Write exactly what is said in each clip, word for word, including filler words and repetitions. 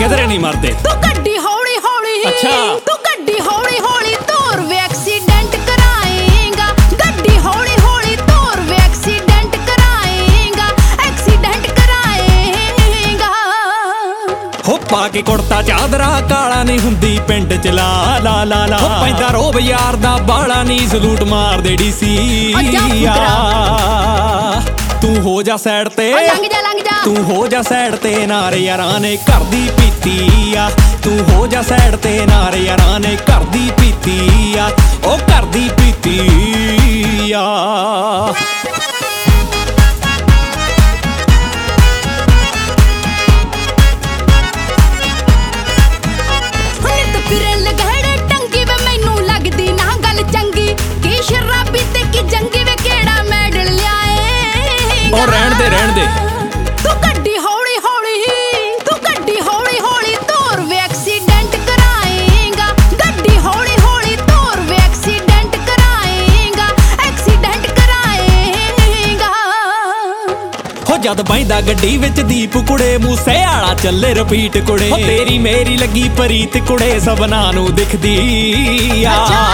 किधरे नहीं मरते। तू गड्डी हौली हौली, अच्छा तू गड्डी हौली हौली तोर वे एक्सीडेंट कराएगा। गड्डी हौली हौली तोर वे एक्सीडेंट कराएगा, एक्सीडेंट कराएगा। हो पाके कुड़ता चादरा काला नहीं हुंदी पिंड च ला ला ला ला। हो पैंदा रोब यार दा बाला नहीं सलूट मार दे डीसी। तू हो जा साइड ते, लंघ जा लंघ जा। तू हो जा साइड ते नारे यारां ने घर दी पीती आ। तू हो जा साइड ते नारे यारां ने घर दी पीती आ, ओ घर दी पीती आ। फिरे लगड़े टंगी वे मैनू लगदी ना गल चंगी। की शराबी ते की जंगी वे केड़ा मेडल लियाए। और रहन दे रहन दे। तू गड्डी हौली हौली, तू गड्डी हौली हौली तोर वे एक्सीडेंट कराएगा। गड्डी हौली हौली तोर वे एक्सीडेंट कराएगा, एक्सीडेंट कराएगा। हो जद बैंदा गड्डी विच दीप कुड़े मूसे आला चले रिपीट कुड़े। तेरी मेरी लगी परीत कुड़े सबना नू दिखदी आ।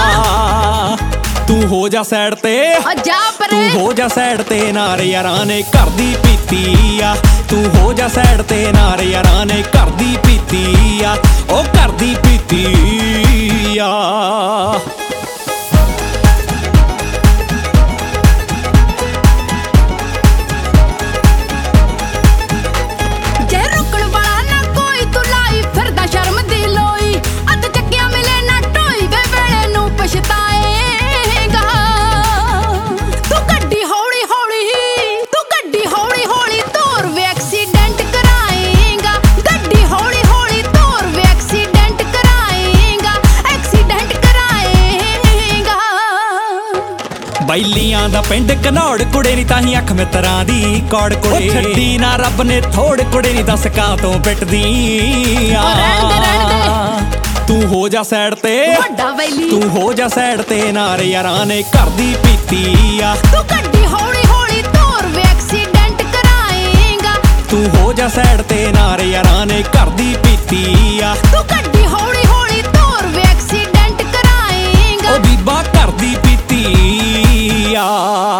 तू हो जा साइड ते, तू हो जा साइड ते नारे यारां ने घर दी पीती आ। तू हो जा साइड ते नारे यारां ने घर दी पीती आ, ओ घर दी पीती आ। बैलियां दा पिंड घनौड़ कुड़े नी ताही अख मित्रां दी कौड़ कुड़े। छड्डी ना रब ने थोड़ कुड़े नी दस कां तो पिटदी आ। तू हो जा साइड ते, तू हो जा साइड ते नारे यारां ने घर दी पीती आ। तू गड्डी हौली हौली तोर वे एक्सीडेंट कराएगा। तू हो जा साइड ते नारे यारां ने घर दी पीती आ। तू गड्डी हौली हौली तोर वे एक्सीडेंट कराएगा। ओ बीबा घर दी पीती आ।